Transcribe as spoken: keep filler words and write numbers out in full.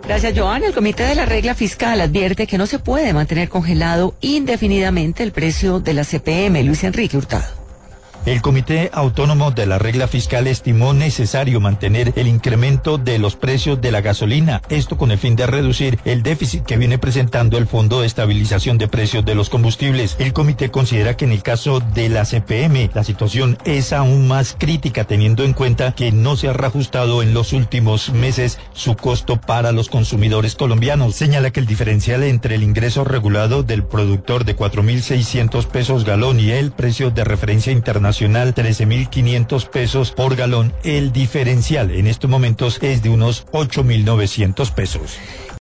Gracias, Joan. El Comité de la Regla Fiscal advierte que no se puede mantener congelado indefinidamente el precio de la C P M. Luis Enrique Hurtado. El Comité Autónomo de la Regla Fiscal estimó necesario mantener el incremento de los precios de la gasolina, esto con el fin de reducir el déficit que viene presentando el Fondo de Estabilización de Precios de los Combustibles. El comité considera que en el caso de la C P M la situación es aún más crítica, teniendo en cuenta que no se ha reajustado en los últimos meses su costo para los consumidores colombianos. Señala que el diferencial entre el ingreso regulado del productor de cuatro mil seiscientos pesos galón y el precio de referencia internacional trece mil quinientos pesos por galón, el diferencial en estos momentos es de unos ocho mil novecientos pesos.